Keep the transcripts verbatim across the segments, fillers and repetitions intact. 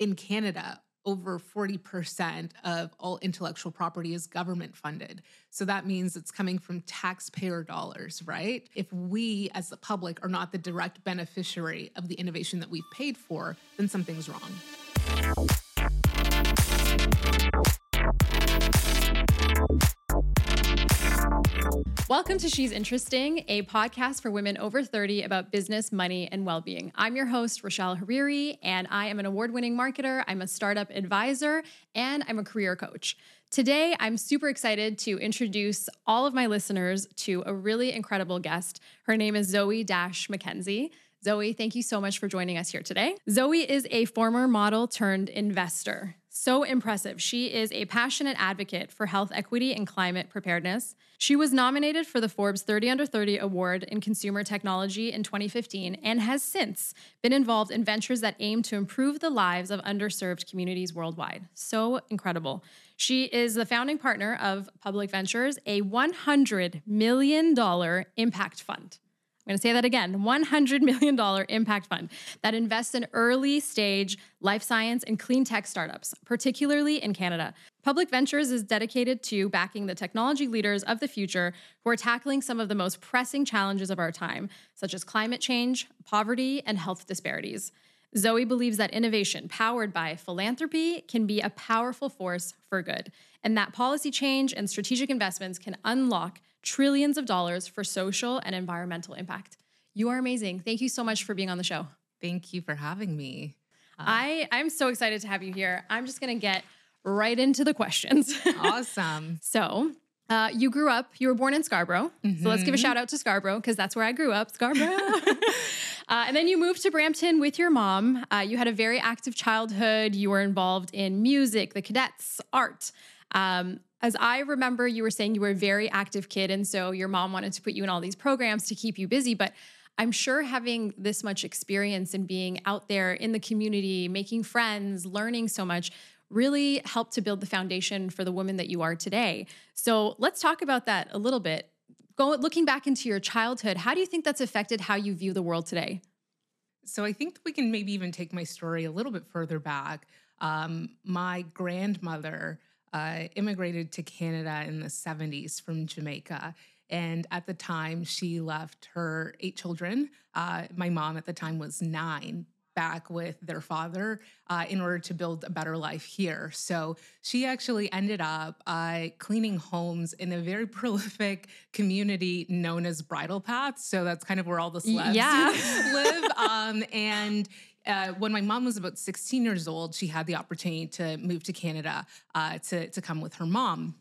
in Canada, over forty percent of all intellectual property is government funded. So that means it's coming from taxpayer dollars, right? If we as the public are not the direct beneficiary of the innovation that we've paid for, then something's wrong. Welcome to She's Interesting, a podcast for women over thirty about business, money, and well-being. I'm your host, Rochelle Hariri, and I am an award-winning marketer, I'm a startup advisor, and I'm a career coach. Today, I'm super excited to introduce all of my listeners to a really incredible guest. Her name is Zoe Dash McKenzie. Zoe, thank you so much for joining us here today. Zoe is a former model turned investor. So impressive. She is a passionate advocate for health equity and climate preparedness. She was nominated for the Forbes thirty under thirty Award in Consumer Technology in twenty fifteen and has since been involved in ventures that aim to improve the lives of underserved communities worldwide. So incredible. She is the founding partner of Public Ventures, a one hundred million dollars impact fund. I'm going to say that again, one hundred million dollars impact fund that invests in early stage life science and clean tech startups, particularly in Canada. Public Ventures is dedicated to backing the technology leaders of the future who are tackling some of the most pressing challenges of our time, such as climate change, poverty, and health disparities. Zoe believes that innovation powered by philanthropy can be a powerful force for good, and that policy change and strategic investments can unlock trillions of dollars for social and environmental impact. You are amazing. Thank you so much for being on the show. Thank you for having me. Uh, I, I'm so excited to have you here. I'm just going to get right into the questions. Awesome. So uh, you grew up, you were born in Scarborough. Mm-hmm. So let's give a shout out to Scarborough because that's where I grew up, Scarborough. uh, and then you moved to Brampton with your mom. Uh, you had a very active childhood. You were involved in music, the cadets, art. Um, As I remember, you were saying you were a very active kid, and so your mom wanted to put you in all these programs to keep you busy. But I'm sure having this much experience and being out there in the community, making friends, learning so much, really helped to build the foundation for the woman that you are today. So let's talk about that a little bit. Go, looking back into your childhood, how do you think that's affected how you view the world today? So I think we can maybe even take my story a little bit further back. Um, my grandmother Uh, immigrated to Canada in the seventies from Jamaica. And at the time, she left her eight children. Uh, my mom at the time was nine, back with their father uh, in order to build a better life here. So she actually ended up uh, cleaning homes in a very prolific community known as Bridle Path. So that's kind of where all the celebs yeah. live. Um, and Uh, when my mom was about sixteen years old, she had the opportunity to move to Canada uh, to, to come with her mom.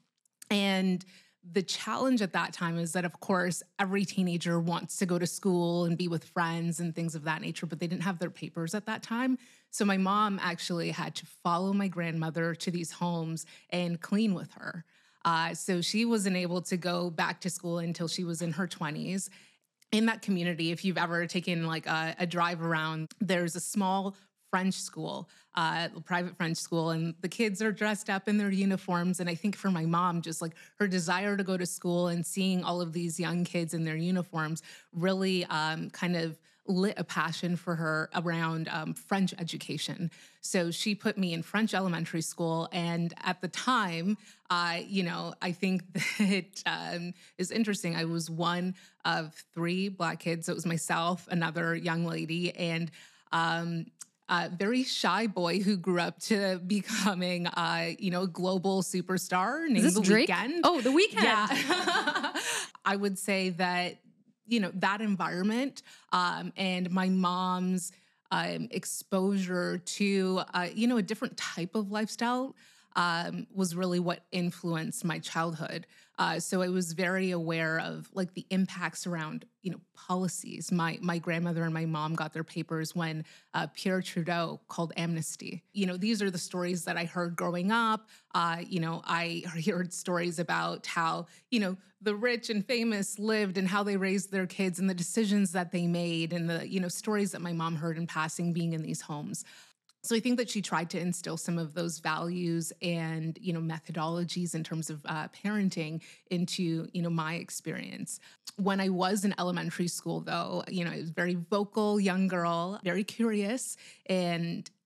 And the challenge at that time is that, of course, every teenager wants to go to school and be with friends and things of that nature, but they didn't have their papers at that time. So my mom actually had to follow my grandmother to these homes and clean with her. Uh, so she wasn't able to go back to school until she was in her twenties. In that community, if you've ever taken like a, a drive around, there's a small French school, uh, private French school, and the kids are dressed up in their uniforms. And I think for my mom, just like her desire to go to school and seeing all of these young kids in their uniforms really um, kind of lit a passion for her around um, French education. So she put me in French elementary school. And at the time, uh, you know, I think that um, is interesting. I was one of three Black kids. So it was myself, another young lady, and um, a very shy boy who grew up to becoming, uh, you know, a global superstar named Is this The Drake? Weeknd. Oh, The Weeknd. Yeah. I would say that you know, that environment um, and my mom's um, exposure to, uh, you know, a different type of lifestyle um, was really what influenced my childhood. Uh, so I was very aware of like the impacts around, you know, policies. My my grandmother and my mom got their papers when uh, Pierre Trudeau called amnesty. You know, these are the stories that I heard growing up. Uh, you know, I heard stories about how, you know, the rich and famous lived and how they raised their kids and the decisions that they made and the, you know, stories that my mom heard in passing being in these homes. So I think that she tried to instill some of those values and, you know, methodologies in terms of uh, parenting into, you know, my experience. When I was in elementary school, though, you know, I was a very vocal young girl, very curious. And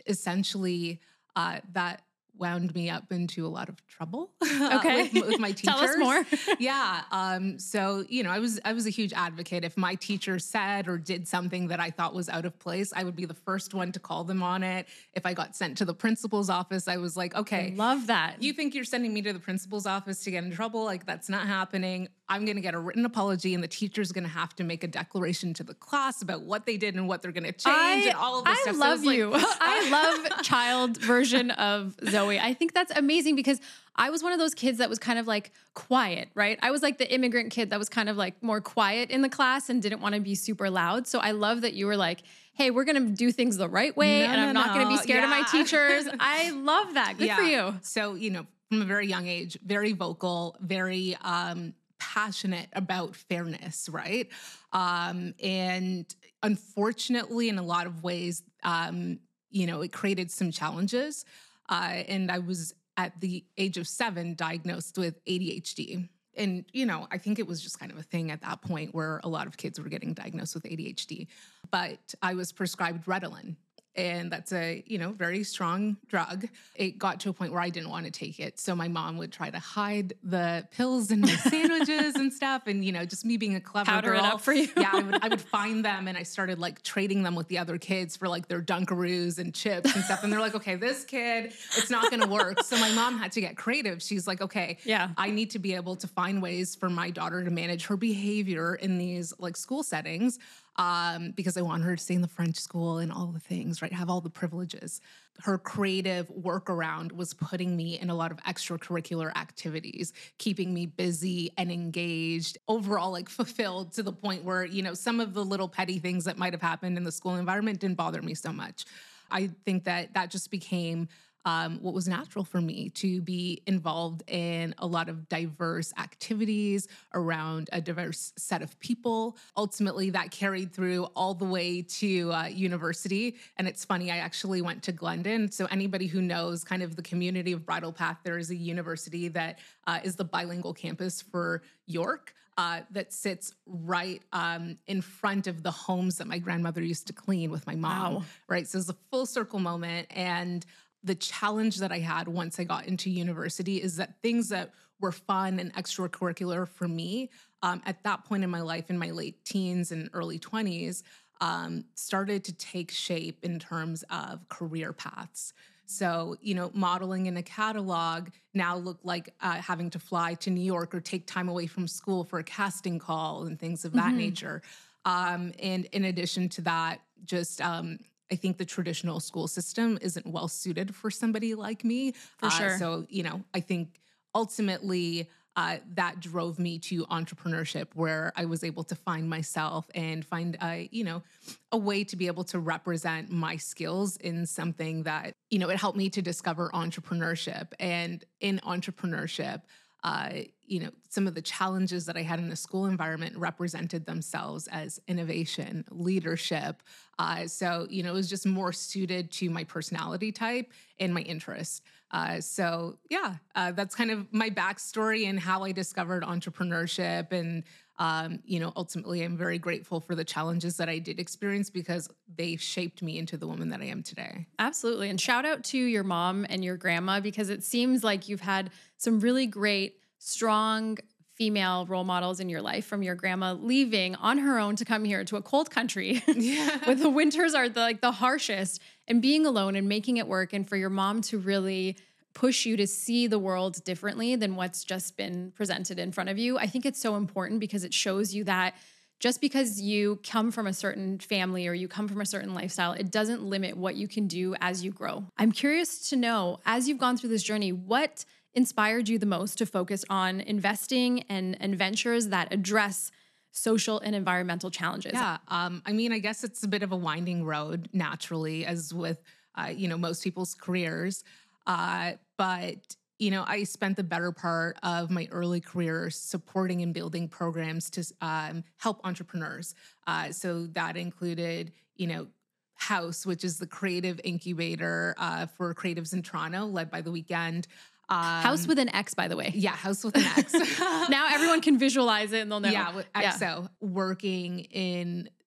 essentially uh, that wound me up into a lot of trouble Okay. with, with my teachers. Tell us more. Yeah. Um, so, you know, I was, I was a huge advocate. If my teacher said or did something that I thought was out of place, I would be the first one to call them on it. If I got sent to the principal's office, I was like, okay, I love that. you think you're sending me to the principal's office to get in trouble? Like, that's not happening. I'm going to get a written apology, and the teacher's going to have to make a declaration to the class about what they did and what they're going to change I, and all of this I stuff. love so you. Like, I love child version of Zoe. I think that's amazing because I was one of those kids that was kind of like quiet, right? I was like the immigrant kid that was kind of like more quiet in the class and didn't want to be super loud. So I love that you were like, hey, we're going to do things the right way No, and I'm no, not going to be no. scared of my Yeah. teachers. I love that. Good yeah. for you. So, you know, from a very young age, very vocal, very um, passionate about fairness, right? Um, and unfortunately, in a lot of ways, um, you know, it created some challenges. Uh, and I was at the age of seven diagnosed with A D H D. And, you know, I think it was just kind of a thing at that point where a lot of kids were getting diagnosed with A D H D. But I was prescribed Ritalin. And that's a, you know, very strong drug. It got to a point where I didn't want to take it. So my mom would try to hide the pills in my sandwiches and stuff. And, you know, just me being a clever Powder girl. it up for you. Yeah, I would, I would find them and I started like trading them with the other kids for like their Dunkaroos and chips and stuff. And they're like, okay, this kid, it's not going to work. So my mom had to get creative. She's like, okay, Yeah. I need to be able to find ways for my daughter to manage her behavior in these like school settings. Um, because I want her to stay in the French school and all the things, right? Have all the privileges. Her creative workaround was putting me in a lot of extracurricular activities, keeping me busy and engaged, overall like fulfilled to the point where, you know, some of the little petty things that might have happened in the school environment didn't bother me so much. I think that that just became Um, what was natural for me to be involved in a lot of diverse activities around a diverse set of people. Ultimately, that carried through all the way to uh, university. And it's funny, I actually went to Glendon. So anybody who knows kind of the community of Bridle Path, there is a university that uh, is the bilingual campus for York. Uh, that sits right um, in front of the homes that my grandmother used to clean with my mom, Wow. right? So it's a full circle moment. And the challenge that I had once I got into university is that things that were fun and extracurricular for me um, at that point in my life, in my late teens and early twenties, um, started to take shape in terms of career paths. So, you know, modeling in a catalog now looked like uh, having to fly to New York or take time away from school for a casting call and things of that Mm-hmm. nature. Um, and in addition to that, just um, I think the traditional school system isn't well suited for somebody like me. For Uh, sure. So, you know, I think ultimately uh, that drove me to entrepreneurship, where I was able to find myself and find, a, you know, a way to be able to represent my skills in something that, you know, it helped me to discover entrepreneurship. And in entrepreneurship, uh, you know, some of the challenges that I had in the school environment represented themselves as innovation, leadership. Uh, so, you know, it was just more suited to my personality type and my interest. Uh, so, yeah, uh, that's kind of my backstory and how I discovered entrepreneurship. And, um, you know, ultimately, I'm very grateful for the challenges that I did experience because they shaped me into the woman that I am today. Absolutely. And shout out to your mom and your grandma, because it seems like you've had some really great, strong female role models in your life, from your grandma leaving on her own to come here to a cold country Yeah. where the winters are the, like the harshest, and being alone and making it work. And for your mom to really push you to see the world differently than what's just been presented in front of you. I think it's so important because it shows you that just because you come from a certain family or you come from a certain lifestyle, it doesn't limit what you can do as you grow. I'm curious to know, as you've gone through this journey, what inspired you the most to focus on investing and, and ventures that address social and environmental challenges? Yeah. Um, I mean, I guess it's a bit of a winding road naturally, as with, uh, you know, most people's careers. Uh, but, you know, I spent the better part of my early career supporting and building programs to um, help entrepreneurs. Uh, so that included, you know, House, which is the creative incubator uh, for creatives in Toronto, led by The Weeknd. Um, House with an X, by the way. Yeah, House with an X. Now everyone can visualize it and they'll know. Yeah, with X O, working in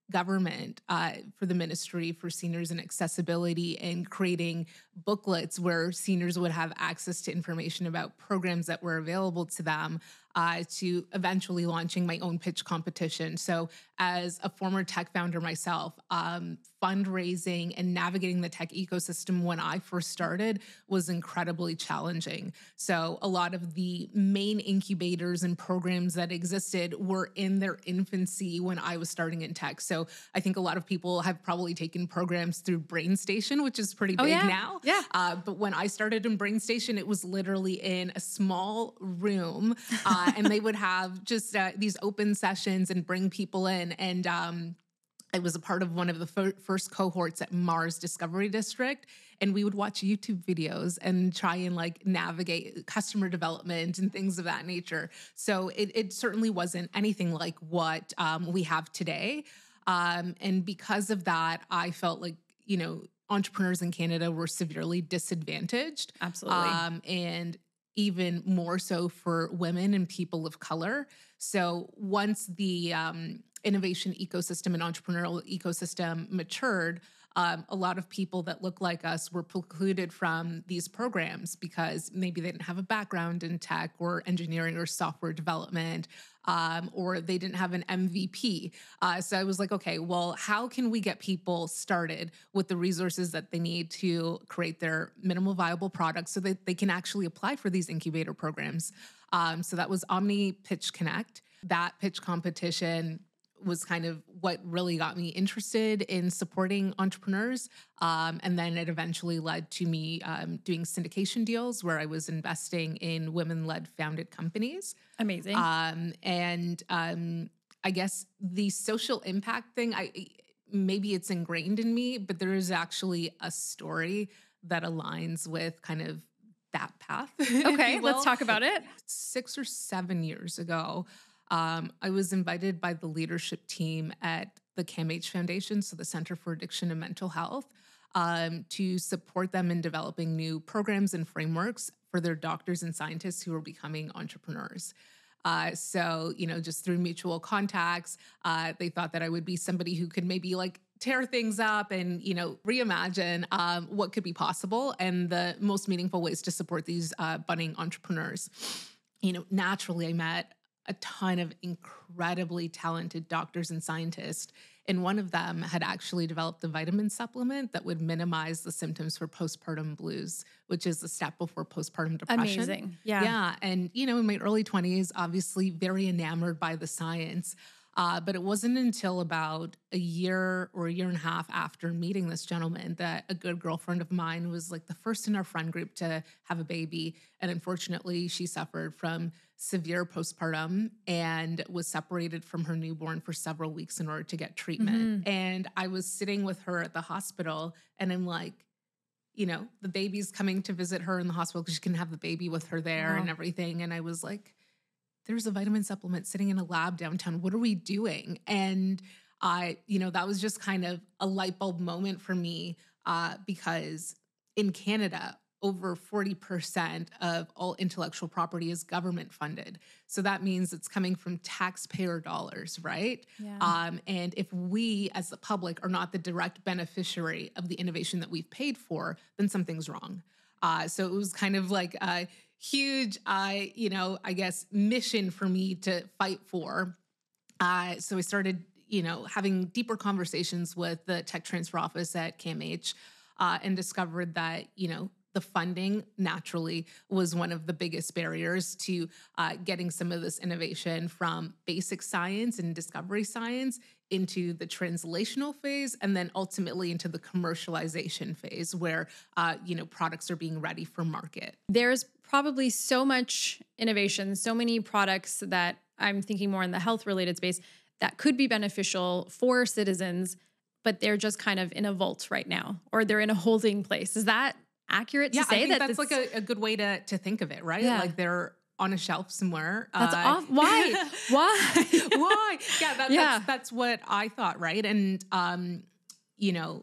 government uh, for the Ministry for Seniors and Accessibility and creating booklets where seniors would have access to information about programs that were available to them, uh, to eventually launching my own pitch competition. So as a former tech founder myself, um, fundraising and navigating the tech ecosystem when I first started was incredibly challenging. So a lot of the main incubators and programs that existed were in their infancy when I was starting in tech. So I think a lot of people have probably taken programs through BrainStation, which is pretty Oh, big yeah. now. Yeah. Uh, but when I started in BrainStation, it was literally in a small room, uh, and they would have just uh, these open sessions and bring people in. And um, I was a part of one of the fir- first cohorts at Mars Discovery District, and we would watch YouTube videos and try and like navigate customer development and things of that nature. So it, it certainly wasn't anything like what um, we have today. Um, and because of that, I felt like, you know, entrepreneurs in Canada were severely disadvantaged. Absolutely. Um, and even more so for women and people of color. So once the um, innovation ecosystem and entrepreneurial ecosystem matured, um, a lot of people that look like us were precluded from these programs because maybe they didn't have a background in tech or engineering or software development, um, or they didn't have an M V P. Uh, so I was like, okay, well, how can we get people started with the resources that they need to create their minimal viable products so that they can actually apply for these incubator programs? Um, so that was Omni Pitch Connect. That pitch competition was kind of what really got me interested in supporting entrepreneurs. Um, and then it eventually led to me um, doing syndication deals where I was investing in women-led founded companies. Amazing. Um, and um, I guess the social impact thing, I maybe it's ingrained in me, but there is actually a story that aligns with kind of that path. Okay, let's talk about it. Six or seven years ago, Um, I was invited by the leadership team at the CAMH Foundation, so the Center for Addiction and Mental Health, um, to support them in developing new programs and frameworks for their doctors and scientists who are becoming entrepreneurs. Uh, so, you know, just through mutual contacts, uh, they thought that I would be somebody who could maybe like tear things up and, you know, reimagine um, what could be possible and the most meaningful ways to support these uh, budding entrepreneurs. You know, naturally, I met a ton of incredibly talented doctors and scientists. And one of them had actually developed a vitamin supplement that would minimize the symptoms for postpartum blues, which is the step before postpartum depression. Amazing. Yeah. Yeah. And, you know, in my early twenties, obviously very enamored by the science. Uh, but it wasn't until about a year or a year and a half after meeting this gentleman that a good girlfriend of mine was like the first in our friend group to have a baby. And unfortunately, she suffered from severe postpartum and was separated from her newborn for several weeks in order to get treatment. Mm-hmm. And I was sitting with her at the hospital and I'm like, you know, the baby's coming to visit her in the hospital because she can have the baby with her there Wow. and everything. And I was like, there's a vitamin supplement sitting in a lab downtown. What are we doing? And I, you know, that was just kind of a light bulb moment for me uh, because in Canada, over forty percent of all intellectual property is government funded. So that means it's coming from taxpayer dollars, right? Yeah. Um, and if we as the public are not the direct beneficiary of the innovation that we've paid for, then something's wrong. Uh, so it was kind of like a huge, uh, you know, I guess, mission for me to fight for. Uh, so I started, you know, having deeper conversations with the tech transfer office at CAMH uh, and discovered that, you know, the funding naturally was one of the biggest barriers to uh, getting some of this innovation from basic science and discovery science into the translational phase, and then ultimately into the commercialization phase where, uh, you know, products are being ready for market. There's probably so much innovation, so many products that I'm thinking more in the health related space that could be beneficial for citizens, but they're just kind of in a vault right now, or they're in a holding place. Is that accurate to yeah, say I think that that's this, like a, a good way to to think of it, right? Yeah. Like they're on a shelf somewhere. That's uh, off. Why? Why? Why? Yeah, that, Yeah. That's, that's what I thought, right? And, um, you know,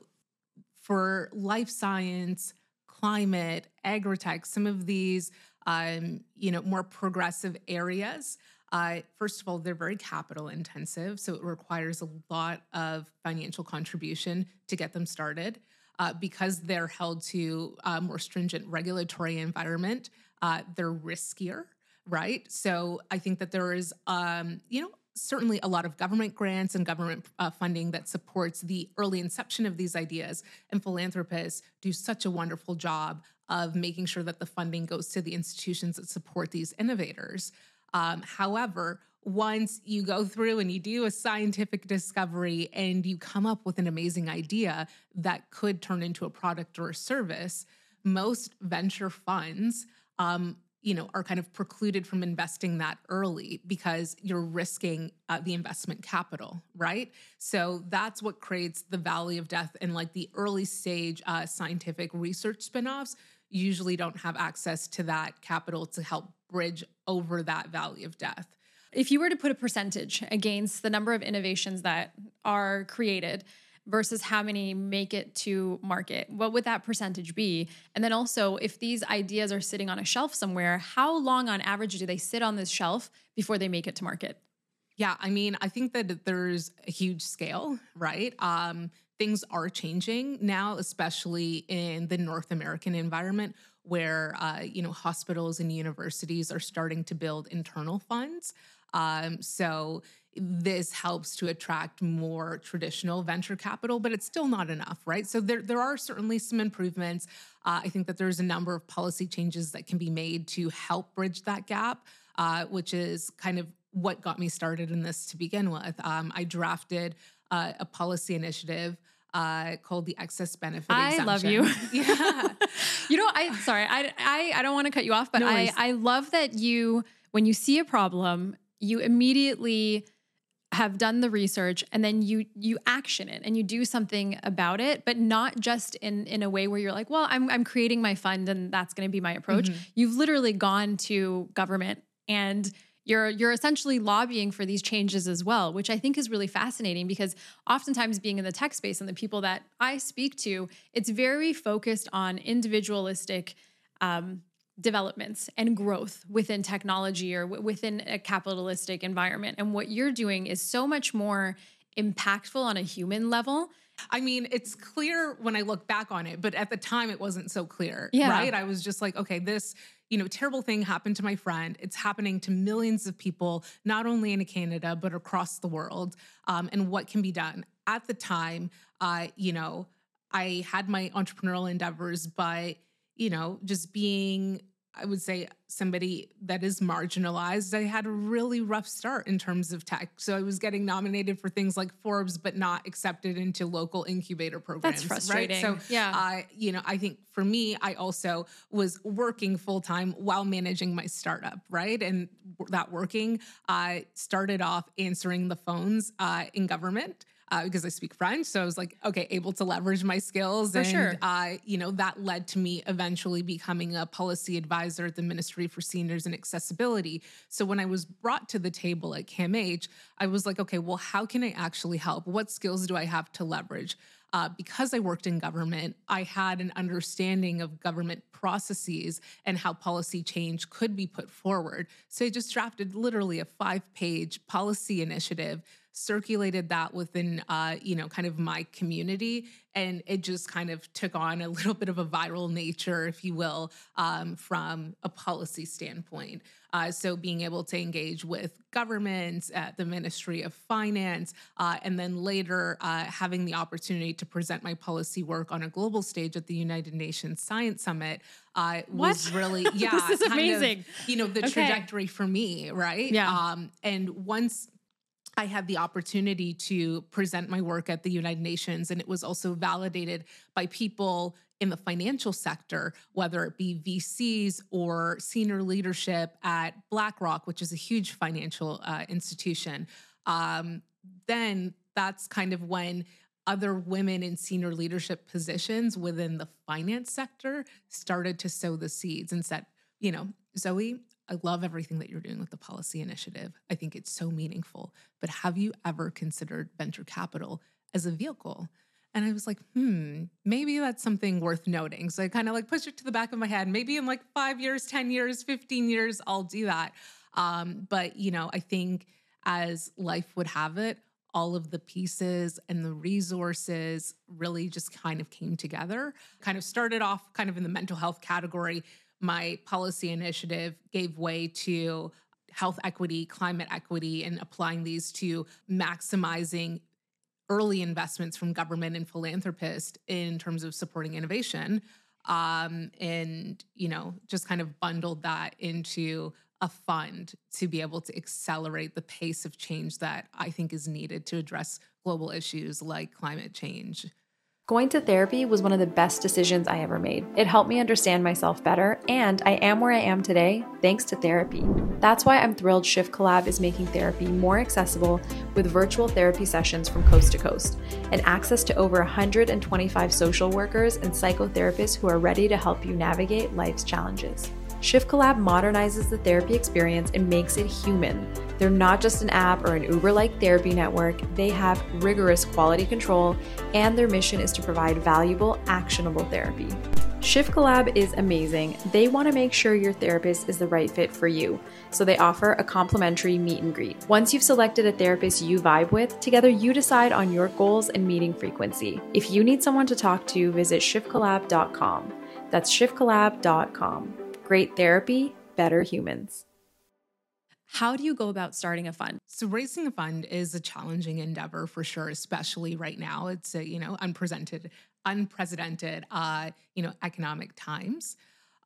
for life science, climate, agritech, some of these, um, you know, more progressive areas, Uh, first of all, they're very capital intensive, so it requires a lot of financial contribution to get them started. Uh, because they're held to a more stringent regulatory environment, uh, they're riskier, right? So I think that there is, um, you know, certainly a lot of government grants and government uh, funding that supports the early inception of these ideas. And philanthropists do such a wonderful job of making sure that the funding goes to the institutions that support these innovators. Um, however, once you go through and you do a scientific discovery and you come up with an amazing idea that could turn into a product or a service, most venture funds um, you know, are kind of precluded from investing that early because you're risking uh, the investment capital, right? So that's what creates the valley of death. And like the early stage uh, scientific research spinoffs usually don't have access to that capital to help bridge over that valley of death. If you were to put a percentage against the number of innovations that are created versus how many make it to market, what would that percentage be? And then also, if these ideas are sitting on a shelf somewhere, how long on average do they sit on this shelf before they make it to market? Yeah, I mean, I think that there's a huge scale, right? Um, things are changing now, especially in the North American environment, where uh, you know hospitals and universities are starting to build internal funds. Um, so this helps to attract more traditional venture capital, but it's still not enough, right? So there, there are certainly some improvements. Uh, I think that there's a number of policy changes that can be made to help bridge that gap, uh, which is kind of what got me started in this to begin with. Um, I drafted uh, a policy initiative uh, called the excess benefit I exemption. love you. Yeah. You know, I sorry, I I, I don't want to cut you off, but No I worries. I love that you, when you see a problem, you immediately have done the research and then you you action it and you do something about it, but not just in in a way where you're like, well, I'm I'm creating my fund and that's going to be my approach. Mhm. You've literally gone to government and you're you're essentially lobbying for these changes as well, which I think is really fascinating because oftentimes being in the tech space and the people that I speak to, it's very focused on individualistic um, developments and growth within technology or w- within a capitalistic environment. And what you're doing is so much more impactful on a human level. I mean, it's clear when I look back on it, but at the time it wasn't so clear, Yeah. right? I was just like, okay, this, you know, terrible thing happened to my friend. It's happening to millions of people, not only in Canada, but across the world. Um, and what can be done? At the time, uh, you know, I had my entrepreneurial endeavors, but, you know, just being, I would say, somebody that is marginalized, I had a really rough start in terms of tech. So I was getting nominated for things like Forbes, but not accepted into local incubator programs. That's frustrating. Right? So, Yeah. uh, you know, I think for me, I also was working full time while managing my startup, right? And that working, I started off answering the phones uh, in government. Uh, because I speak French. So I was like, okay, able to leverage my skills. For and, sure. uh, you know, that led to me eventually becoming a policy advisor at the Ministry for Seniors and Accessibility. So when I was brought to the table at CAMH, I was like, okay, well, how can I actually help? What skills do I have to leverage? Uh, because I worked in government, I had an understanding of government processes and how policy change could be put forward. So I just drafted literally a five-page policy initiative, circulated that within, uh, you know, kind of my community, and it just kind of took on a little bit of a viral nature, if you will, um, from a policy standpoint. Uh, so being able to engage with governments at the Ministry of Finance, uh, and then later uh, having the opportunity to present my policy work on a global stage at the United Nations Science Summit uh, was What? really, yeah, This is kind of, amazing. you know, the Okay. trajectory for me, right? Yeah. Um, and once I had the opportunity to present my work at the United Nations, and it was also validated by people in the financial sector, whether it be V Cs or senior leadership at BlackRock, which is a huge financial uh, institution. Um, then that's kind of when other women in senior leadership positions within the finance sector started to sow the seeds and said, you know, Zoe, I love everything that you're doing with the policy initiative. I think it's so meaningful. But have you ever considered venture capital as a vehicle? And I was like, hmm, maybe that's something worth noting. So I kind of like pushed it to the back of my head. Maybe in like five years, ten years, fifteen years, I'll do that. Um, but, you know, I think as life would have it, all of the pieces and the resources really just kind of came together. Kind of started off kind of in the mental health category. My policy initiative gave way to health equity, climate equity, and applying these to maximizing early investments from government and philanthropists in terms of supporting innovation. Um, and, you know, just kind of bundled that into a fund to be able to accelerate the pace of change that I think is needed to address global issues like climate change. Going to therapy was one of the best decisions I ever made. It helped me understand myself better, and I am where I am today thanks to therapy. That's why I'm thrilled Shift Collab is making therapy more accessible with virtual therapy sessions from coast to coast and access to over one hundred twenty-five social workers and psychotherapists who are ready to help you navigate life's challenges. Shift Collab modernizes the therapy experience and makes it human. They're not just an app or an Uber-like therapy network. They have rigorous quality control, and their mission is to provide valuable, actionable therapy. Shift Collab is amazing. They want to make sure your therapist is the right fit for you, so they offer a complimentary meet and greet. Once you've selected a therapist you vibe with, together you decide on your goals and meeting frequency. If you need someone to talk to, visit shift collab dot com. That's shift collab dot com. Great therapy, better humans. How do you go about starting a fund? So raising a fund is a challenging endeavor for sure, especially right now. It's a, you know, unprecedented, unprecedented, uh, you know, economic times.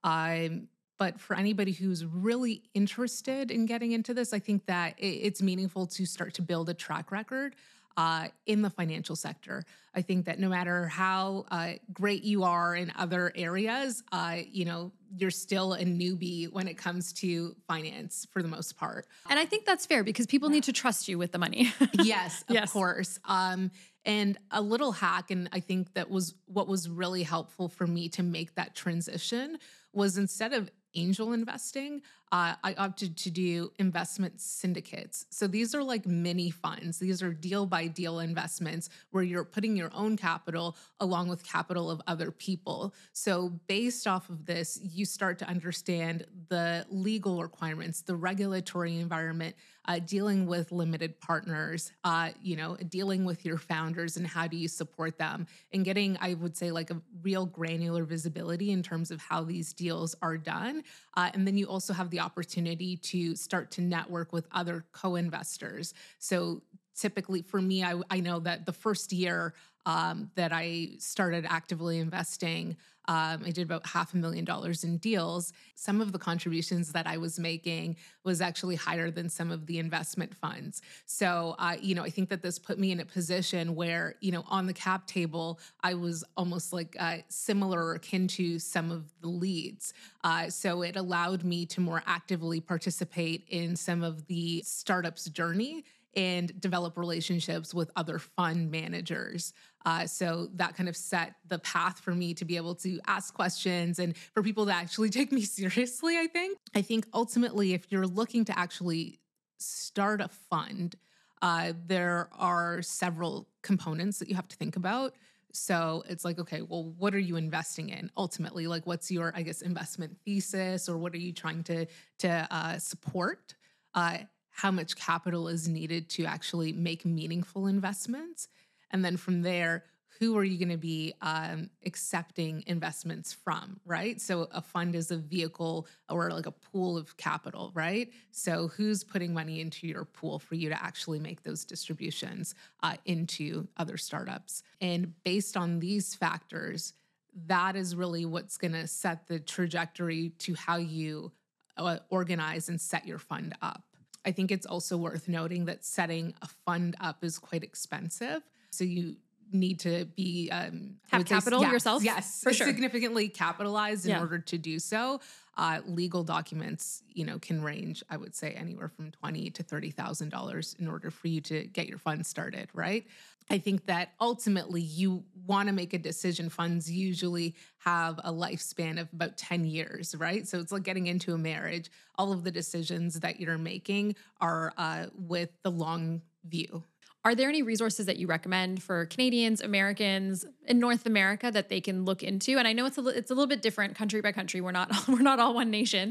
Um, but for anybody who's really interested in getting into this, I think that it, it's meaningful to start to build a track record Uh, in the financial sector. I think that no matter how uh, great you are in other areas, uh, you know, you're still a newbie when it comes to finance for the most part. And I think that's fair because people yeah. need to trust you with the money. Yes, of yes. course. Um, and a little hack, and I think that was what was really helpful for me to make that transition was instead of angel investing, uh, I opted to do investment syndicates. So these are like mini funds. These are deal by deal investments where you're putting your own capital along with capital of other people. So based off of this, you start to understand the legal requirements, the regulatory environment, uh, dealing with limited partners, uh, you know, dealing with your founders and how do you support them, and getting, I would say, like a real granular visibility in terms of how these deals are done. Uh, and then you also have the opportunity to start to network with other co-investors. So typically for me, I, I know that the first year um, that I started actively investing, um, I did about half a million dollars in deals. Some of the contributions that I was making was actually higher than some of the investment funds. So, uh, you know, I think that this put me in a position where, you know, on the cap table, I was almost like uh, similar or akin to some of the leads. Uh, so it allowed me to more actively participate in some of the startup's journey and develop relationships with other fund managers. Uh, so that kind of set the path for me to be able to ask questions and for people to actually take me seriously, I think. I think ultimately, if you're looking to actually start a fund, uh, there are several components that you have to think about. So it's like, okay, well, what are you investing in ultimately? Like, what's your, I guess, investment thesis, or what are you trying to, to uh, support? Uh, how much capital is needed to actually make meaningful investments? And then from there, who are you going to be um, accepting investments from, right? So a fund is a vehicle or like a pool of capital, right? So who's putting money into your pool for you to actually make those distributions uh, into other startups? And based on these factors, that is really what's going to set the trajectory to how you uh, organize and set your fund up. I think it's also worth noting that setting a fund up is quite expensive. So you need to be um, have capital say, yes, yourself. Yes, for sure. Significantly capitalized in yeah. order to do so. Uh, legal documents, you know, can range, I would say, anywhere from twenty to thirty thousand dollars in order for you to get your fund started, right? I think that ultimately you want to make a decision. Funds usually have a lifespan of about ten years, right? So it's like getting into a marriage. All of the decisions that you're making are uh, with the long view. Are there any resources that you recommend for Canadians, Americans in North America that they can look into? And I know it's a, it's a little bit different country by country. We're not we're not all one nation.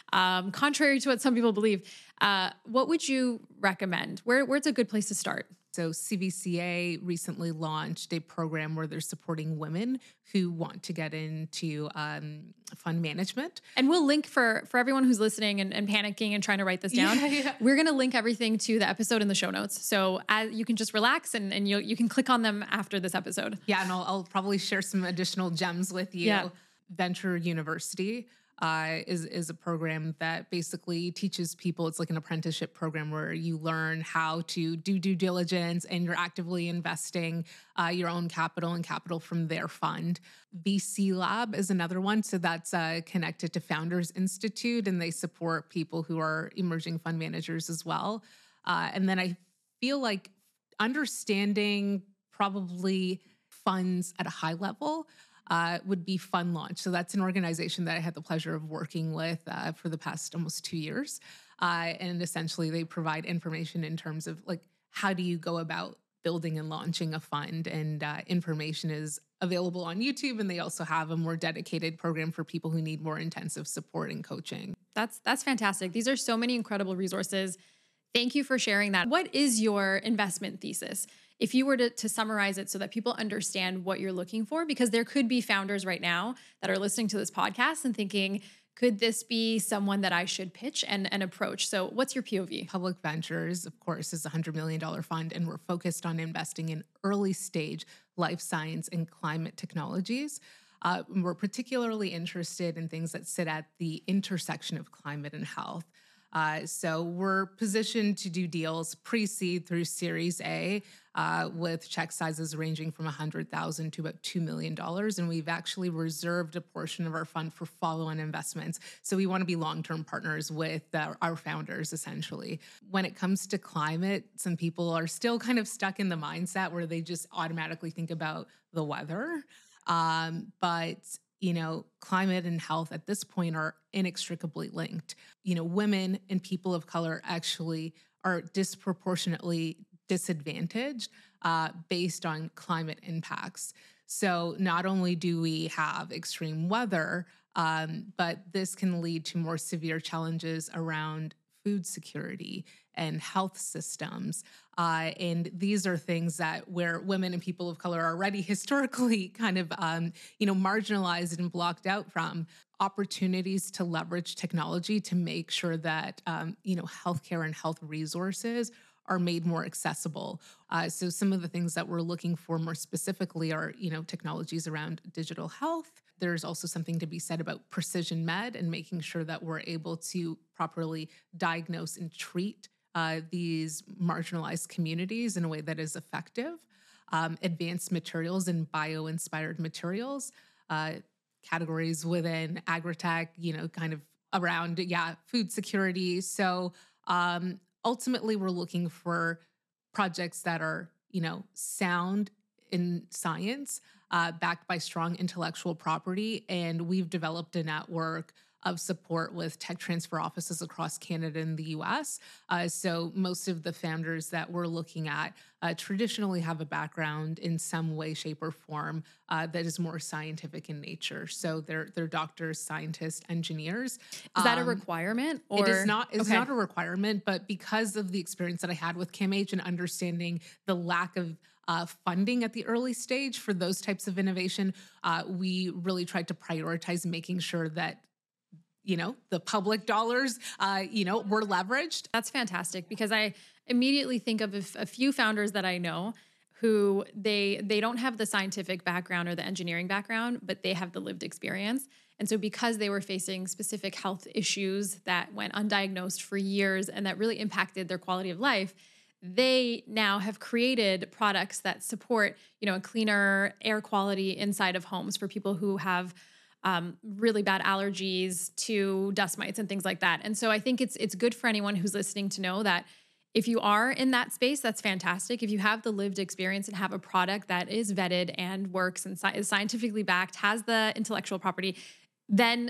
um, contrary to what some people believe. Uh, what would you recommend? Where, where's a good place to start? So C B C A recently launched a program where they're supporting women who want to get into um, fund management. And we'll link for, for everyone who's listening and, and panicking and trying to write this down. Yeah, yeah. We're going to link everything to the episode in the show notes. So as you can just relax and, and you you can click on them after this episode. Yeah, and I'll, I'll probably share some additional gems with you. Yeah. Venture University uh, is is a program that basically teaches people. It's like an apprenticeship program where you learn how to do due diligence, and you're actively investing uh, your own capital and capital from their fund. V C Lab is another one. So that's uh, connected to Founders Institute, and they support people who are emerging fund managers as well. Uh, and then I feel like understanding probably funds at a high level uh, would be Fund Launch. So that's an organization that I had the pleasure of working with uh, for the past almost two years. Uh, and essentially they provide information in terms of like, how do you go about building and launching a fund? And uh, information is available on YouTube. And they also have a more dedicated program for people who need more intensive support and coaching. That's, that's fantastic. These are so many incredible resources. Thank you for sharing that. What is your investment thesis? If you were to, to summarize it so that people understand what you're looking for, because there could be founders right now that are listening to this podcast and thinking, could this be someone that I should pitch and, and approach? So what's your P O V? Public Ventures, of course, is a one hundred million dollars fund, and we're focused on investing in early stage life science and climate technologies. Uh, we're particularly interested in things that sit at the intersection of climate and health. Uh, so we're positioned to do deals pre-seed through Series A uh, with check sizes ranging from one hundred thousand dollars to about two million dollars. And we've actually reserved a portion of our fund for follow-on investments. So we want to be long-term partners with uh, our founders, essentially. When it comes to climate, some people are still kind of stuck in the mindset where they just automatically think about the weather. Um, but you know, climate and health at this point are inextricably linked. You know, women and people of color actually are disproportionately disadvantaged uh, based on climate impacts. So not only do we have extreme weather, um, but this can lead to more severe challenges around food security and health systems. Uh, and these are things that where women and people of color are already historically kind of, um, you know, marginalized and blocked out from opportunities to leverage technology to make sure that, um, you know, healthcare and health resources are made more accessible. Uh, so some of the things that we're looking for more specifically are, you know, technologies around digital health. There's also something to be said about precision med and making sure that we're able to properly diagnose and treat uh, these marginalized communities in a way that is effective. Um, advanced materials and bio-inspired materials, uh, categories within agritech, you know, kind of around, yeah, food security. So um, ultimately, we're looking for projects that are, you know, sound in science, uh, backed by strong intellectual property. And we've developed a network of support with tech transfer offices across Canada and the U S. Uh, so most of the founders that we're looking at uh, traditionally have a background in some way, shape, or form uh, that is more scientific in nature. So they're they're doctors, scientists, engineers. Is that um, a requirement? Or? It is not. It's okay. not a requirement, but because of the experience that I had with CAMH and understanding the lack of Uh, funding at the early stage for those types of innovation, uh, we really tried to prioritize making sure that, you know, the public dollars, uh, you know, were leveraged. That's fantastic because I immediately think of a, f- a few founders that I know who they they don't have the scientific background or the engineering background, but they have the lived experience. And so because they were facing specific health issues that went undiagnosed for years and that really impacted their quality of life, they now have created products that support, you know, a cleaner air quality inside of homes for people who have um, really bad allergies to dust mites and things like that. And so I think it's it's good for anyone who's listening to know that if you are in that space, that's fantastic. If you have the lived experience and have a product that is vetted and works and sci- is scientifically backed, has the intellectual property, then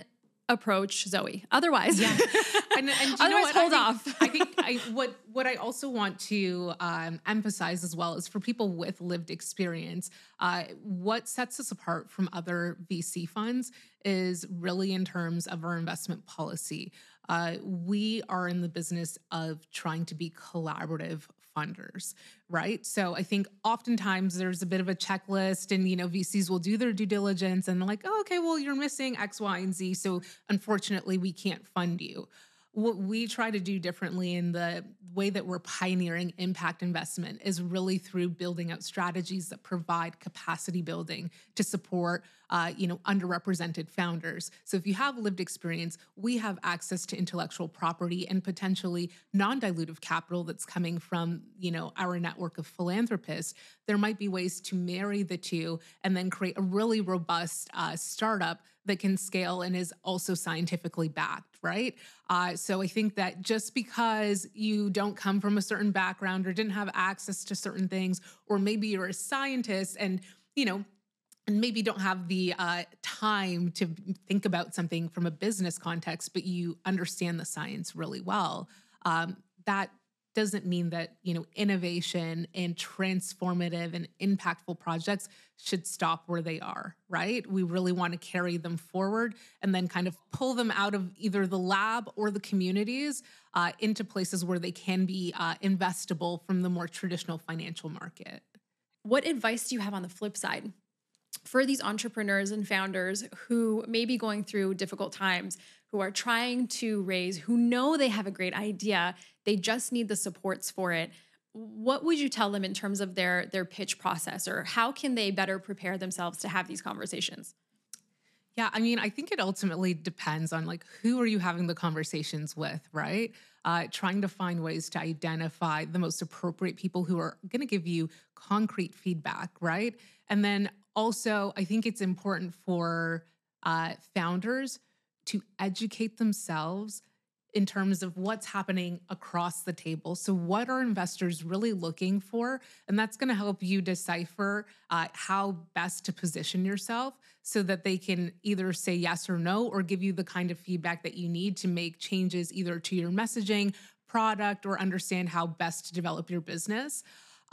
approach Zoe. Otherwise, yeah. And, and you know otherwise what? hold I think, off. I think I, what what I also want to um, emphasize as well is for people with lived experience, uh, what sets us apart from other V C funds is really in terms of our investment policy. Uh, we are in the business of trying to be collaborative funders, right? So I think oftentimes there's a bit of a checklist and, you know, V Cs will do their due diligence and they're like, oh, okay, well, you're missing X, Y, and Z. So unfortunately, we can't fund you. What we try to do differently in the way that we're pioneering impact investment is really through building out strategies that provide capacity building to support, uh, you know, underrepresented founders. So if you have lived experience, we have access to intellectual property and potentially non-dilutive capital that's coming from, you know, our network of philanthropists. There might be ways to marry the two and then create a really robust uh, startup that can scale and is also scientifically backed, right? Uh, so I think that just because you don't come from a certain background or didn't have access to certain things, or maybe you're a scientist and, you know, and maybe don't have the uh, time to think about something from a business context, but you understand the science really well, um, that doesn't mean that, you know, innovation and transformative and impactful projects should stop where they are, right? We really want to carry them forward and then kind of pull them out of either the lab or the communities uh, into places where they can be uh, investable from the more traditional financial market. What advice do you have on the flip side for these entrepreneurs and founders who may be going through difficult times, who are trying to raise, who know they have a great idea, they just need the supports for it? What would you tell them in terms of their, their pitch process, or how can they better prepare themselves to have these conversations? Yeah, I mean, I think it ultimately depends on like who are you having the conversations with, right? Uh, trying to find ways to identify the most appropriate people who are going to give you concrete feedback, right? And then also, I think it's important for uh, founders to educate themselves in terms of what's happening across the table. So what are investors really looking for? And that's going to help you decipher uh, how best to position yourself so that they can either say yes or no, or give you the kind of feedback that you need to make changes either to your messaging, product, or understand how best to develop your business.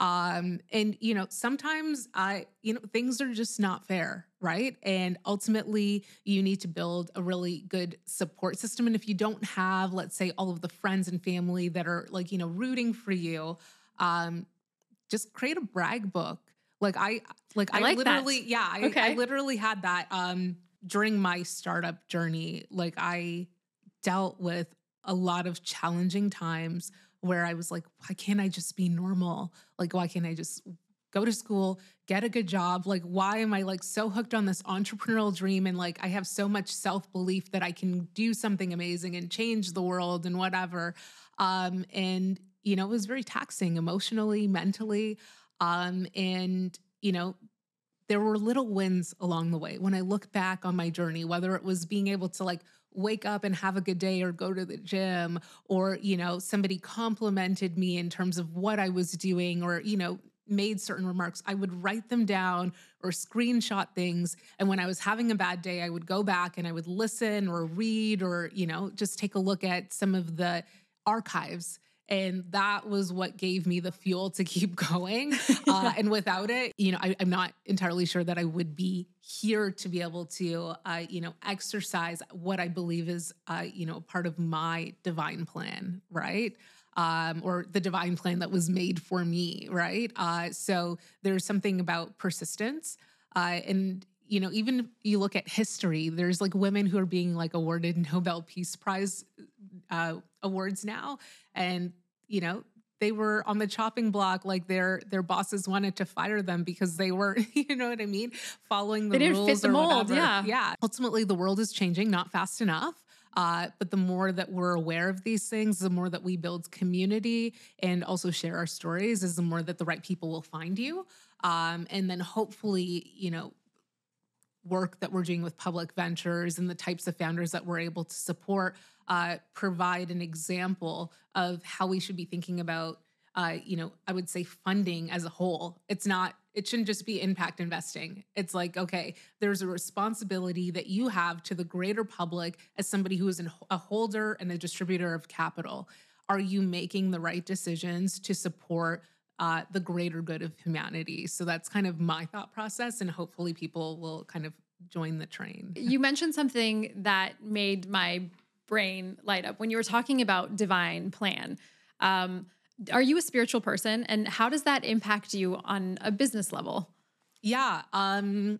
Um, and, you know, sometimes I, you know, things are just not fair, right? And ultimately you need to build a really good support system. And if you don't have, let's say, all of the friends and family that are like, you know, rooting for you, um, just create a brag book. Like I, like I, I like literally, that. yeah, I, Okay. I literally had that, um, during my startup journey. Like I dealt with a lot of challenging times where I was like, why can't I just be normal? Like, why can't I just go to school, get a good job? Like, why am I like so hooked on this entrepreneurial dream? And like, I have so much self-belief that I can do something amazing and change the world and whatever. Um, and, you know, it was very taxing emotionally, mentally. Um, and, you know, there were little wins along the way. When I look back on my journey, whether it was being able to like wake up and have a good day or go to the gym, or, you know, somebody complimented me in terms of what I was doing, or, you know, made certain remarks, I would write them down or screenshot things. And when I was having a bad day, I would go back and I would listen or read or, you know, just take a look at some of the archives. And that was what gave me the fuel to keep going. Uh, and without it, you know, I, I'm not entirely sure that I would be here to be able to, uh, you know, exercise what I believe is, uh, you know, part of my divine plan, right? Um, or the divine plan that was made for me, right? Uh, so there's something about persistence. Uh, and, you know, even if you look at history, there's like women who are being like awarded Nobel Peace Prize uh, awards now. And, you know, they were on the chopping block, like their their bosses wanted to fire them because they were, you know what I mean, following the They didn't rules fit the or mold, whatever. yeah. Yeah. Ultimately, the world is changing, not fast enough. Uh, but the more that we're aware of these things, the more that we build community and also share our stories, is the more that the right people will find you. Um, and then hopefully, you know, work that we're doing with Public Ventures and the types of founders that we're able to support uh, provide an example of how we should be thinking about, uh, you know, I would say funding as a whole. It's not it shouldn't just be impact investing. It's like, okay, there's a responsibility that you have to the greater public as somebody who is an, a holder and a distributor of capital. Are you making the right decisions to support uh, the greater good of humanity? So that's kind of my thought process, and hopefully people will kind of join the train. You mentioned something that made my brain light up when you were talking about divine plan. Um, Are you a spiritual person, and how does that impact you on a business level? Yeah, um,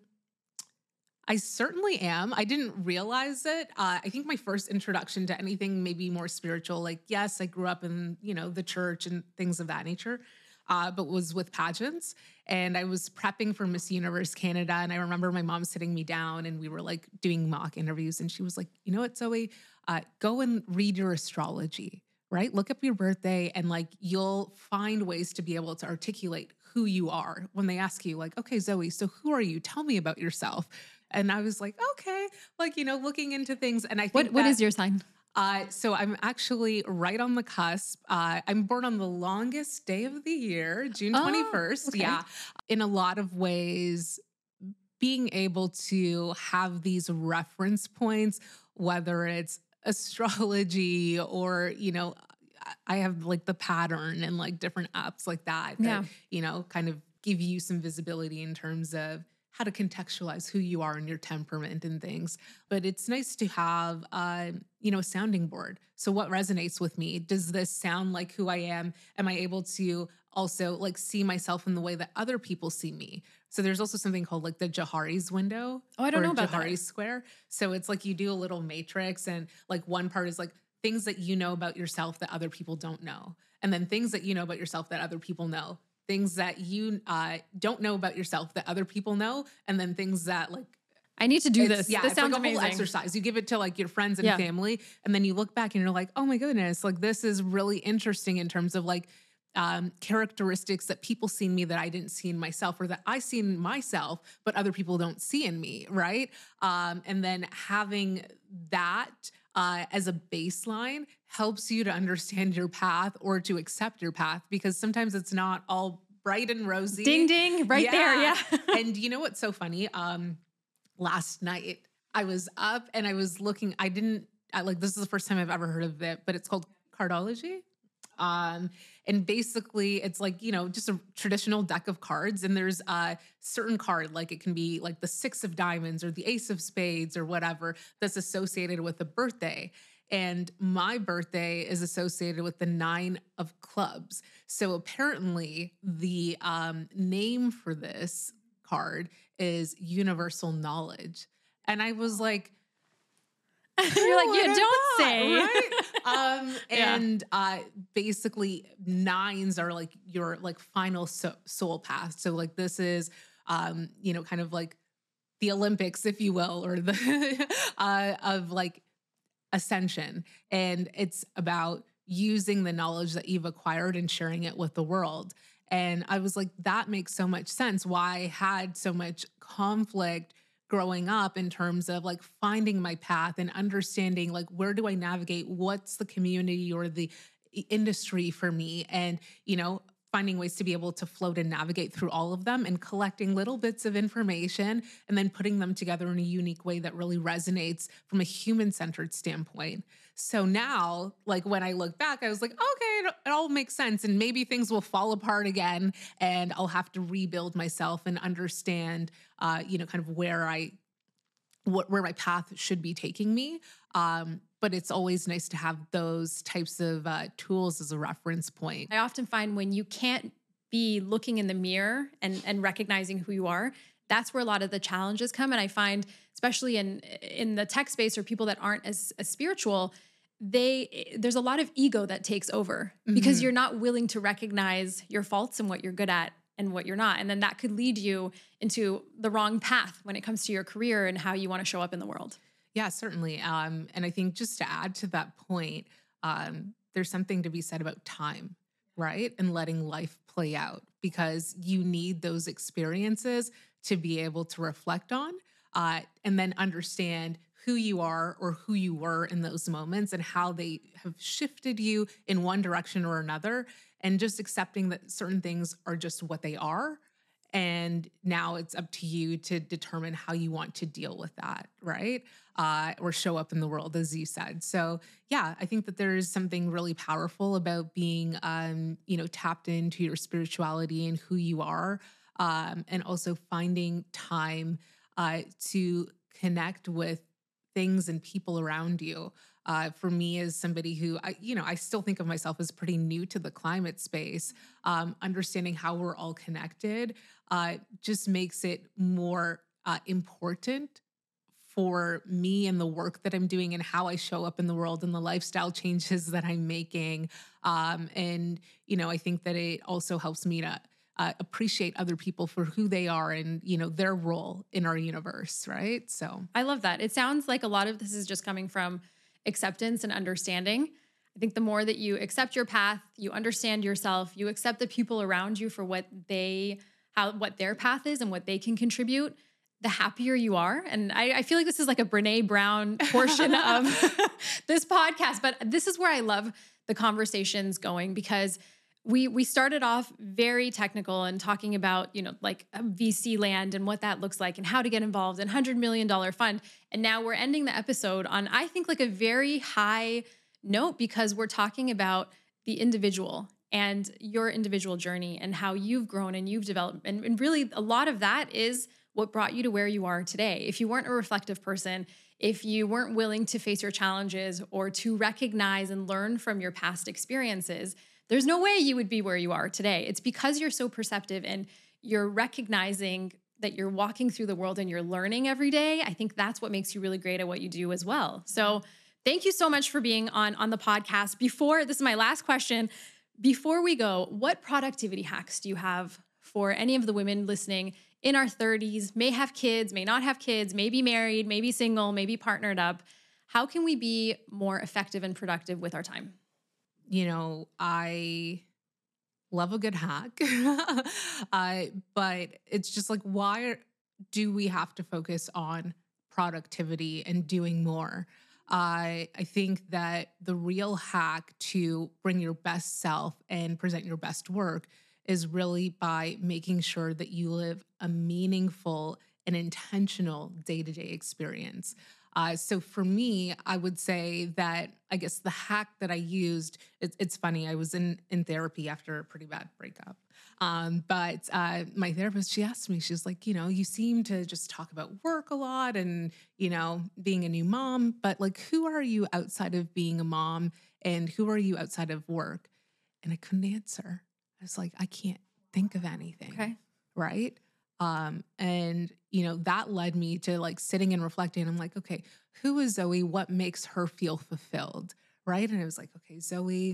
I certainly am. I didn't realize it. Uh, I think my first introduction to anything maybe more spiritual, like, yes, I grew up in, you know, the church and things of that nature, uh, but was with pageants. And I was prepping for Miss Universe Canada. And I remember my mom sitting me down and we were like doing mock interviews. And she was like, you know what, Zoe, uh, go and read your astrology. Right? Look up your birthday and like, you'll find ways to be able to articulate who you are when they ask you like, okay, Zoe, so who are you? Tell me about yourself. And I was like, okay, like, you know, looking into things. And I think What, what that, is your sign? Uh, so I'm actually right on the cusp. Uh, I'm born on the longest day of the year, June twenty-first. Oh, okay. Yeah. In a lot of ways, being able to have these reference points, whether it's astrology or, you know, I have like the pattern and like different apps like that, that, Yeah. you know, kind of give you some visibility in terms of how to contextualize who you are and your temperament and things. But it's nice to have, uh, you know, a sounding board. So what resonates with me? Does this sound like who I am? Am I able to also like see myself in the way that other people see me? So there's also something called like the Johari's window. Oh, I don't or know about Johari's that. square. So it's like you do a little matrix, and like one part is like things that you know about yourself that other people don't know. And then things that you know about yourself that other people know. Things that you uh, don't know about yourself that other people know. And then things that like, I need to do it's- this. Yeah, This it's sounds like a amazing. whole exercise. You give it to like your friends and Yeah. family, and then you look back and you're like, oh my goodness, like this is really interesting in terms of like um, characteristics that people see in me that I didn't see in myself, or that I see in myself, but other people don't see in me, right? Um, and then having that uh, as a baseline helps you to understand your path or to accept your path, because sometimes it's not all bright and rosy. Ding, ding, right there. Yeah. And you know what's so funny? Um, last night I was up and I was looking, I didn't, I, like, this is the first time I've ever heard of it, but it's called cardology. Um, and basically it's like, you know, just a traditional deck of cards, and there's a certain card, like it can be like the six of diamonds or the ace of spades or whatever, that's associated with a birthday. And my birthday is associated with the nine of clubs. So apparently the um, name for this card is universal knowledge. And I was like, You're like, you would've don't thought, say. right? Um, Yeah. and uh, basically nines are like your like final so- soul path. So like this is, um, you know, kind of like the Olympics, if you will, or the uh, of like ascension. And it's about using the knowledge that you've acquired and sharing it with the world. And I was like, that makes so much sense. Why I had so much conflict growing up in terms of like finding my path and understanding like, where do I navigate? What's the community or the industry for me? And, you know, finding ways to be able to float and navigate through all of them and collecting little bits of information and then putting them together in a unique way that really resonates from a human-centered standpoint. So now, like when I look back, I was like, okay, it, it all makes sense. And maybe things will fall apart again and I'll have to rebuild myself and understand, uh, you know, kind of where I, what, where my path should be taking me. Um, but it's always nice to have those types of uh, tools as a reference point. I often find when you can't be looking in the mirror and, and recognizing who you are, that's where a lot of the challenges come. And I find, especially in in the tech space or people that aren't as, as spiritual, they there's a lot of ego that takes over because Mhm. you're not willing to recognize your faults and what you're good at and what you're not. And then that could lead you into the wrong path when it comes to your career and how you want to show up in the world. Yeah, certainly. Um, and I think just to add to that point, um, there's something to be said about time, right? And letting life play out, because you need those experiences to be able to reflect on uh, and then understand who you are or who you were in those moments and how they have shifted you in one direction or another, and just accepting that certain things are just what they are. And now it's up to you to determine how you want to deal with that, right? Uh, or show up in the world, as you said. So yeah, I think that there is something really powerful about being, um, you know, tapped into your spirituality and who you are, um, and also finding time uh, to connect with things and people around you. Uh, for me, as somebody who, I, you know, I still think of myself as pretty new to the climate space, um, understanding how we're all connected uh, just makes it more uh, important for me and the work that I'm doing and how I show up in the world and the lifestyle changes that I'm making. Um, and, you know, I think that it also helps me to uh, appreciate other people for who they are and, you know, their role in our universe, right? So I love that. It sounds like a lot of this is just coming from acceptance and understanding. I think the more that you accept your path, you understand yourself, you accept the people around you for what they, how, what their path is and what they can contribute, the happier you are. And I, I feel like this is like a Brene Brown portion of this podcast, but this is where I love the conversations going, because we we started off very technical and talking about, you know, like V C land and what that looks like and how to get involved in one hundred million dollars fund. And now we're ending the episode on, I think, like a very high note, because we're talking about the individual and your individual journey and how you've grown and you've developed. And, and really a lot of that is what brought you to where you are today. If you weren't a reflective person, if you weren't willing to face your challenges or to recognize and learn from your past experiences, there's no way you would be where you are today. It's because you're so perceptive and you're recognizing that you're walking through the world and you're learning every day. I think that's what makes you really great at what you do as well. So thank you so much for being on, on the podcast. Before, this is my last question. Before we go, what productivity hacks do you have for any of the women listening in our thirties, may have kids, may not have kids, may be married, may be single, may be partnered up? How can we be more effective and productive with our time? You know, I love a good hack, uh, but it's just like, why do we have to focus on productivity and doing more? Uh, I think that the real hack to bring your best self and present your best work is really by making sure that you live a meaningful and intentional day-to-day experience. Uh, so for me, I would say that I guess the hack that I used, it, it's funny, I was in, in therapy after a pretty bad breakup. Um, but uh, my therapist, she asked me, she's like, you know, you seem to just talk about work a lot and, you know, being a new mom, but like, who are you outside of being a mom and who are you outside of work? And I couldn't answer. I was like, I can't think of anything. Okay. Right. Um, and, you know, that led me to like sitting and reflecting. I'm like, okay, who is Zoe? What makes her feel fulfilled? Right. And I was like, okay, Zoe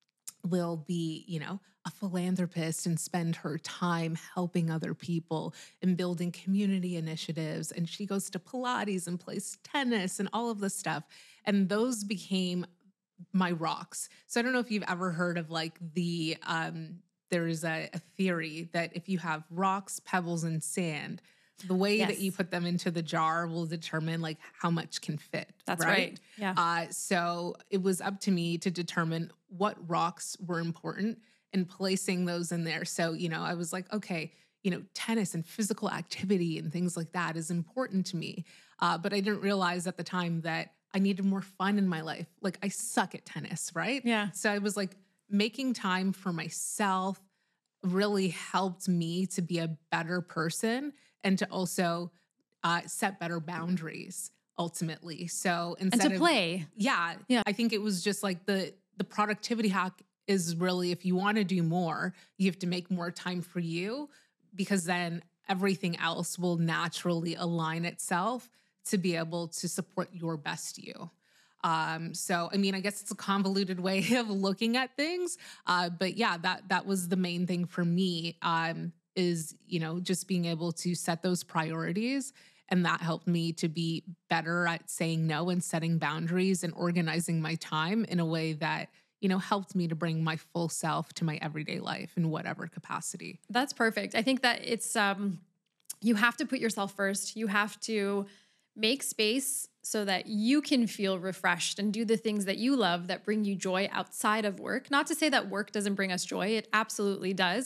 will be, you know, a philanthropist and spend her time helping other people and building community initiatives. And she goes to Pilates and plays tennis and all of this stuff. And those became my rocks. So I don't know if you've ever heard of like the, um, there's a, a theory that if you have rocks, pebbles, and sand, the way Yes. that you put them into the jar will determine like how much can fit. That's right. Yeah. Uh, so it was up to me to determine what rocks were important and placing those in there. So, you know, I was like, okay, you know, tennis and physical activity and things like that is important to me. Uh, but I didn't realize at the time that I needed more fun in my life. Like I suck at tennis, right? Yeah. So I was like, making time for myself really helped me to be a better person and to also uh, set better boundaries ultimately. So instead And to of, play. yeah, Yeah. I think it was just like the, the productivity hack is really, if you want to do more, you have to make more time for you, because then everything else will naturally align itself to be able to support your best you. Um, so, I mean, I guess it's a convoluted way of looking at things. Uh, but yeah, that, that was the main thing for me, um, is, you know, just being able to set those priorities. And that helped me to be better at saying no and setting boundaries and organizing my time in a way that, you know, helped me to bring my full self to my everyday life in whatever capacity. That's perfect. I think that it's, um, you have to put yourself first. You have to make space so that you can feel refreshed and do the things that you love that bring you joy outside of work. Not to say that work doesn't bring us joy. It absolutely does.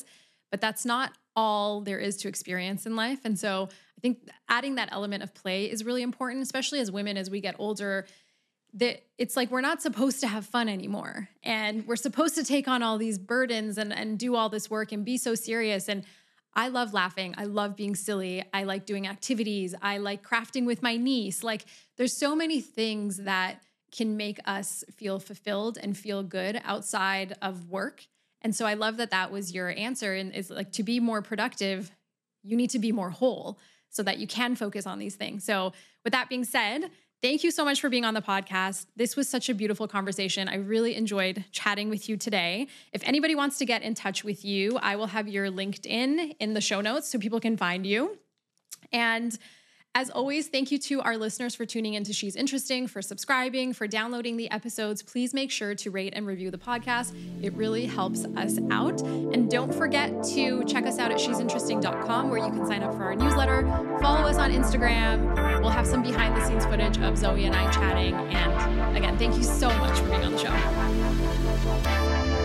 but that's not all there is to experience in life. And so I think adding that element of play is really important, especially as women, as we get older. That it's like we're not supposed to have fun anymore. And we're supposed to take on all these burdens and, and do all this work and be so serious. And I love laughing. I love being silly. I like doing activities. I like crafting with my niece. Like there's so many things that can make us feel fulfilled and feel good outside of work. And so I love that that was your answer. And it's like, to be more productive, you need to be more whole so that you can focus on these things. So with that being said, thank you so much for being on the podcast. This was such a beautiful conversation. I really enjoyed chatting with you today. If anybody wants to get in touch with you, I will have your LinkedIn in the show notes so people can find you. And as always, thank you to our listeners for tuning in to She's Interesting, for subscribing, for downloading the episodes. Please make sure to rate and review the podcast. It really helps us out. And don't forget to check us out at she's interesting dot com, where you can sign up for our newsletter. Follow us on Instagram. We'll have some behind the scenes footage of Zoe and I chatting. And again, thank you so much for being on the show.